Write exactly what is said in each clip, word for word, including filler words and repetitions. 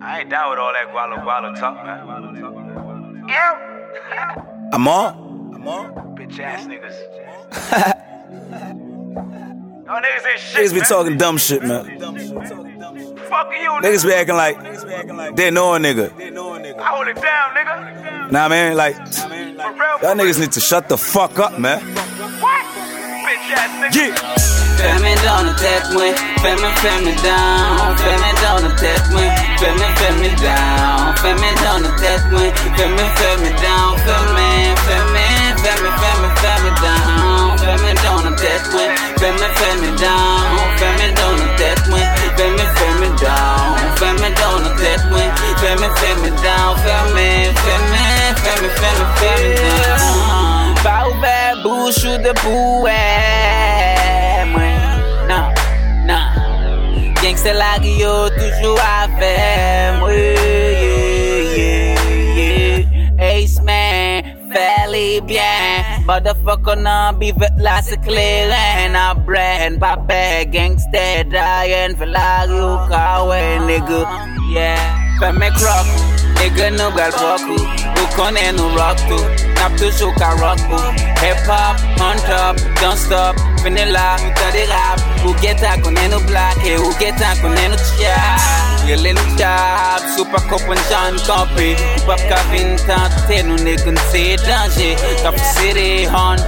I ain't down with all that guala guala talk, man. Ew. I'm on. I'm on. Bitch ass niggas. Y'all niggas ain't shit, Niggas be man. talking dumb shit, man. Fuck you, nigga. Niggas be acting like they know a nigga. I hold it down, nigga. Nah, man, like, For real, y'all niggas need to shut the fuck up, man. What? Bitch ass nigga. Yeah. Fais mes dans la tête, moi. Fais mes, fais mes down. Fais mes dans la tête, moi. Fais mes, fais mes down. Fais mes dans la tête, moi. Fais mes, fais mes down. Fais mes, fais mes, fais mes, fais mes, fais mes down. Fais mes dans la tête, moi. Fais mes, fais mes down. Fais mes dans la tête, moi. Fais mes, fais mes down. Fais mes dans la tête, moi. Fais mes, fais mes down. Fais mes, fais mes, fais mes, fais mes, fais mes down. Pas ouvert, bouche ou debout, ouais. Non, non. Gangsta like yo toujours avec moi. Yeah, yeah, yeah. Ace man, fairly bien. Motherfucker non bivette là c'est clair. Na brand, pas bad. Gangsta dying for like you kawe nigga. Yeah, fais mes crocs. Nigga no gal roku. Who connaît no rock to. Nap to show ka rock to. Hip hop, on top, don't stop. Vanilla, muta de rap. Who get a koneno black, hey, who get a koneno chap. Your little job, super cup and John Copy. Pop Kavin Tante, no nigga say danger. Top city, on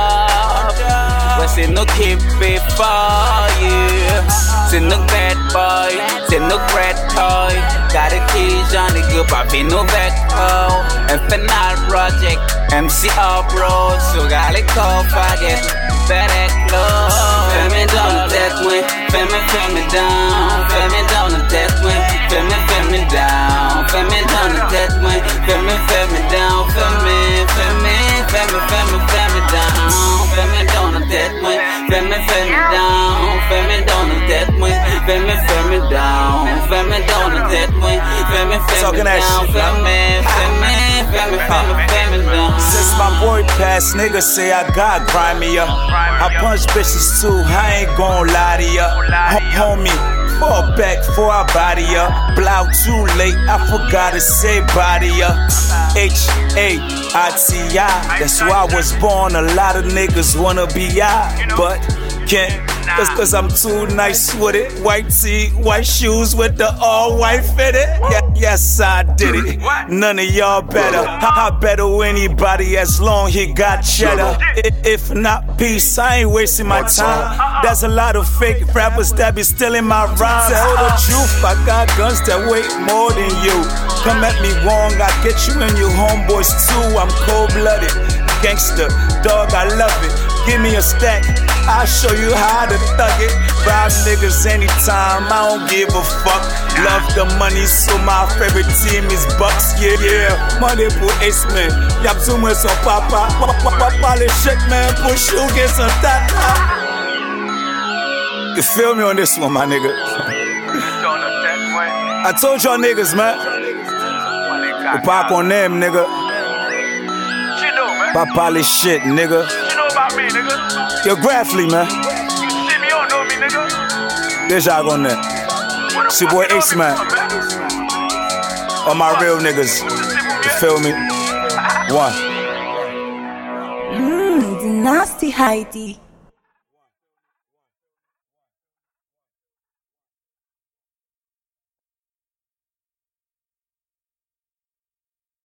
top. We say no keep it for you. Say no bad boy, say no red toy. Got a key, Johnny good, but be no back hole. And final project, M C up road. So got it call, forget. Better close. Fais mes dans la tête, oui. Fais mes, fais mes down. Fais mes dans la tête, oui. Fais mes, fais mes down. Fais mes dans la tête, oui. Fais mes, fais mes down. Fais mes, fais mes, fais mes, fais mes, fais mes down. Fais mes dans la tête, oui. Fais mes, fais mes down. Fais mes dans la tête, oui. Fais mes, fais mes down. Fais mes dans la tête, oui. Fais mes, fais mes down. Fais mes, fais mes, fais mes, fais mes, fais mes down. Since my boy passed, niggas say I got grimier. I punch bitches too, I ain't gon' lie to ya. Homie, fall back before I body ya. Blow too late, I forgot to say body ya. H A I T I, that's why I was born. A lot of niggas wanna be I, but can't. That's cause I'm too nice with it. White tee, white shoes with the all white fitted. Yeah, yes, I did it. None of y'all better. I, I better anybody as long he got cheddar. I, if not peace, I ain't wasting my time. There's a lot of fake rappers that be stealing my rhymes. Tell the truth, I got guns that weigh more than you. Come at me wrong, I get you and your homeboys too. I'm cold-blooded, gangster, dog, I love it. Give me a stack, I'll show you how to thug it. Five niggas anytime, I don't give a fuck. Love the money, so my favorite team is Bucks. Yeah, yeah. Money pour Ace man, y'a besoin son papa. Papa les shit man, push you get some tata. You feel me on this one, my nigga? I told y'all niggas, man. We pop on them, nigga. Papa les shit, nigga. About me, nigga. Yo, Graffly, man. You see me, you don't know me, nigga. There's y'all on that. It's your boy Ace man. All my real niggas. You feel me? One. Mmm, the nasty Heidi.